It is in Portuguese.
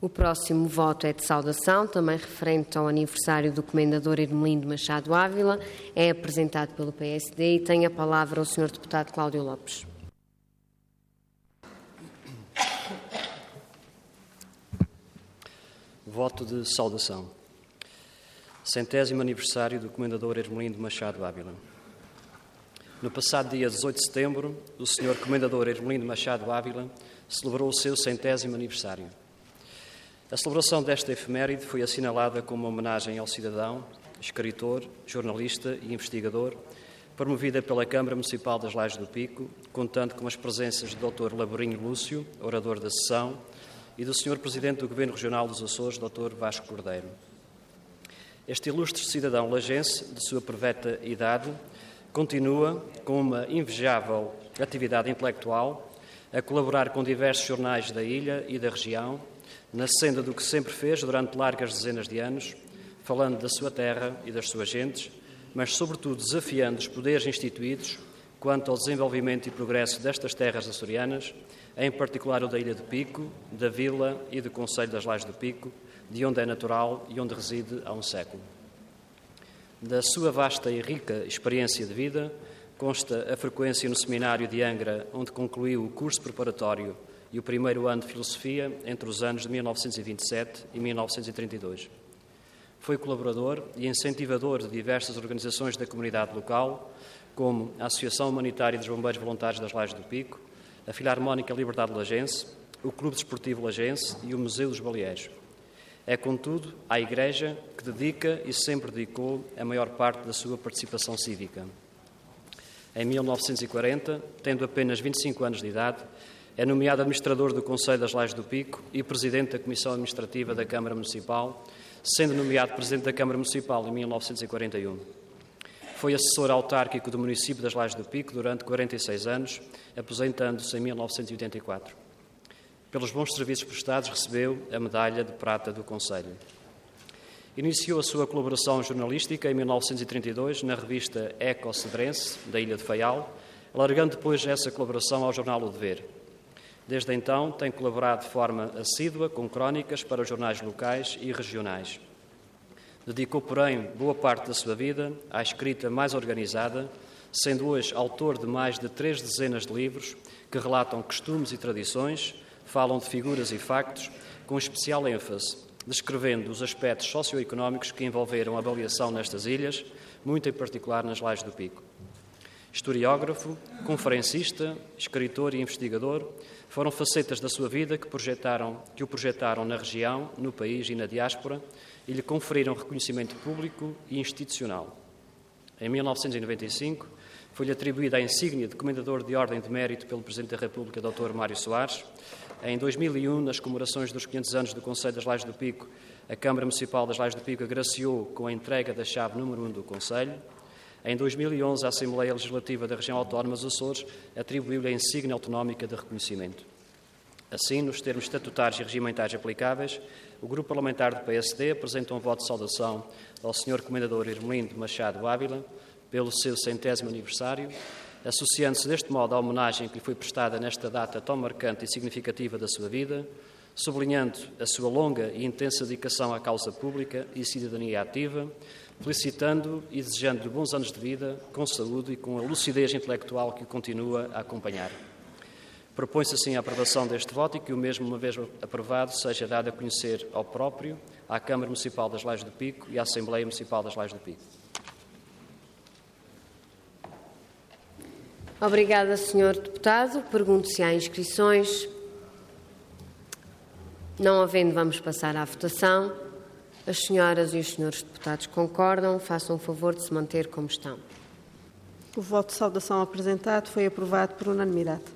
O próximo voto é de saudação, também referente ao aniversário do Comendador Hermelino Machado Ávila. É apresentado pelo PSD e tem a palavra o Sr. Deputado Cláudio Lopes. Voto de saudação. 100º aniversário do Comendador Hermelino Machado Ávila. No passado dia 18 de setembro, o Sr. Comendador Hermelino Machado Ávila celebrou o seu 100º aniversário. A celebração desta efeméride foi assinalada como uma homenagem ao cidadão, escritor, jornalista e investigador, promovida pela Câmara Municipal das Lajes do Pico, contando com as presenças do Dr. Laborinho Lúcio, orador da sessão, e do Sr. Presidente do Governo Regional dos Açores, Dr. Vasco Cordeiro. Este ilustre cidadão lajense, de sua preveta idade, continua com uma invejável atividade intelectual, a colaborar com diversos jornais da ilha e da região, na senda do que sempre fez durante largas dezenas de anos, falando da sua terra e das suas gentes, mas sobretudo desafiando os poderes instituídos quanto ao desenvolvimento e progresso destas terras açorianas, em particular o da Ilha do Pico, da Vila e do Concelho das Lajes do Pico, de onde é natural e onde reside há um século. Da sua vasta e rica experiência de vida, consta a frequência no Seminário de Angra, onde concluiu o curso preparatório e o primeiro ano de Filosofia entre os anos de 1927 e 1932. Foi colaborador e incentivador de diversas organizações da comunidade local, como a Associação Humanitária dos Bombeiros Voluntários das Lajes do Pico, a Filarmónica Liberdade Lajense, o Clube Desportivo Lajense e o Museu dos Baleeiros. É, contudo, à Igreja que dedica e sempre dedicou a maior parte da sua participação cívica. Em 1940, tendo apenas 25 anos de idade, é nomeado administrador do Concelho das Lajes do Pico e presidente da Comissão Administrativa da Câmara Municipal, sendo nomeado presidente da Câmara Municipal em 1941. Foi assessor autárquico do município das Lajes do Pico durante 46 anos, aposentando-se em 1984. Pelos bons serviços prestados, recebeu a Medalha de Prata do Concelho. Iniciou a sua colaboração jornalística em 1932 na revista Eco Cedrense, da Ilha de Faial, alargando depois essa colaboração ao jornal O Dever. Desde então, tem colaborado de forma assídua com crónicas para os jornais locais e regionais. Dedicou, porém, boa parte da sua vida à escrita mais organizada, sendo hoje autor de mais de 3 dezenas de livros que relatam costumes e tradições, falam de figuras e factos, com especial ênfase, descrevendo os aspectos socioeconómicos que envolveram a baleação nestas ilhas, muito em particular nas Lajes do Pico. Historiógrafo, conferencista, escritor e investigador, foram facetas da sua vida que o projetaram na região, no país e na diáspora e lhe conferiram reconhecimento público e institucional. Em 1995, foi-lhe atribuída a insígnia de Comendador de Ordem de Mérito pelo Presidente da República, Dr. Mário Soares. Em 2001, nas comemorações dos 500 anos do Concelho das Lajes do Pico, a Câmara Municipal das Lajes do Pico agraciou com a entrega da chave número 1 do Concelho. Em 2011, a Assembleia Legislativa da Região Autónoma dos Açores atribuiu-lhe a insígnia autonómica de reconhecimento. Assim, nos termos estatutários e regimentais aplicáveis, o Grupo Parlamentar do PSD apresenta um voto de saudação ao Sr. Comendador Hermelino Machado Ávila pelo seu 100º aniversário, associando-se deste modo à homenagem que lhe foi prestada nesta data tão marcante e significativa da sua vida, sublinhando a sua longa e intensa dedicação à causa pública e cidadania ativa, felicitando e desejando-lhe bons anos de vida, com saúde e com a lucidez intelectual que o continua a acompanhar. Propõe-se assim a aprovação deste voto e que o mesmo, uma vez aprovado, seja dado a conhecer ao próprio, à Câmara Municipal das Lajes do Pico e à Assembleia Municipal das Lajes do Pico. Obrigada, Sr. Deputado. Pergunto se há inscrições. Não havendo, vamos passar à votação. As senhoras e os senhores deputados concordam. Façam o favor de se manter como estão. O voto de saudação apresentado foi aprovado por unanimidade.